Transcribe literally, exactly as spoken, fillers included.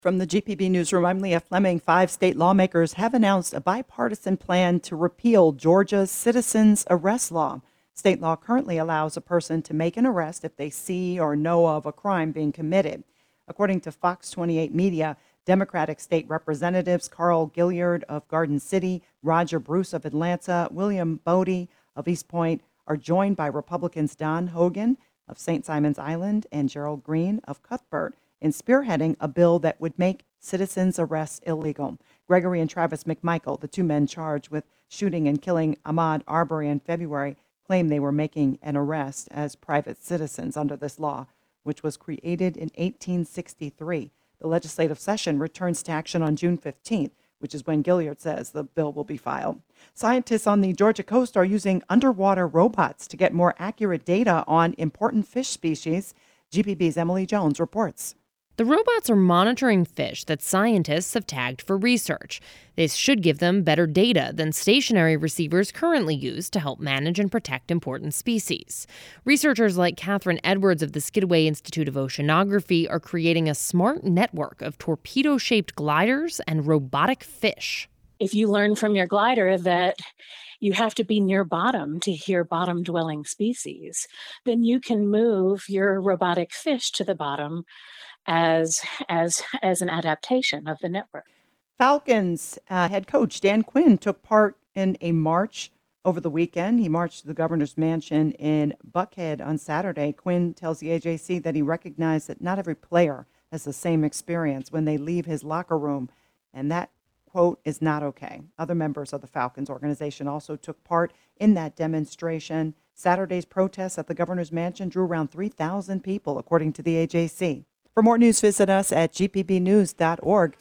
From the G P B Newsroom, I'm Leah Fleming. Five state lawmakers have announced a bipartisan plan to repeal Georgia's citizens arrest law. State law currently allows a person to make an arrest if they see or know of a crime being committed. According to Fox twenty-eight Media, Democratic state representatives Carl Gilliard of Garden City, Roger Bruce of Atlanta, William Bodie of East Point are joined by Republicans Don Hogan of Saint Simons Island and Gerald Green of Cuthbert in spearheading a bill that would make citizens' arrests illegal. Gregory and Travis McMichael, the two men charged with shooting and killing Ahmaud Arbery in February, claim they were making an arrest as private citizens under this law, which was created in eighteen sixty-three. The legislative session returns to action on June fifteenth, which is when Gilliard says the bill will be filed. Scientists on the Georgia coast are using underwater robots to get more accurate data on important fish species. G P B's Emily Jones reports. The robots are monitoring fish that scientists have tagged for research. This should give them better data than stationary receivers currently use to help manage and protect important species. Researchers like Catherine Edwards of the Skidway Institute of Oceanography are creating a smart network of torpedo-shaped gliders and robotic fish. If you learn from your glider that you have to be near bottom to hear bottom-dwelling species, then you can move your robotic fish to the bottom as as as an adaptation of the network. Falcons uh, head coach Dan Quinn took part in a march over the weekend. He marched to the governor's mansion in Buckhead on Saturday. Quinn tells the A J C that he recognized that not every player has the same experience when they leave his locker room, and that, quote, is not okay. Other members of the Falcons organization also took part in that demonstration. Saturday's protests at the governor's mansion drew around three thousand people, according to the A J C. For more news, visit us at g p b news dot org.